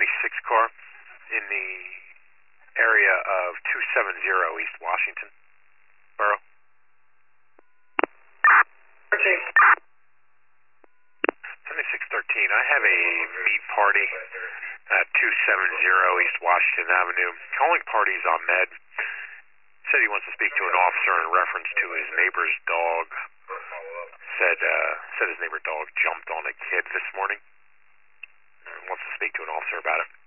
76 car in the area of 270 East Washington Borough. 7613, I have a meat party at 270 East Washington Avenue. Calling party's Ahmed. Said he wants to speak to an officer in reference to his neighbor's dog. Said his neighbor's dog jumped on a kid this morning. Wants to speak to an officer about it.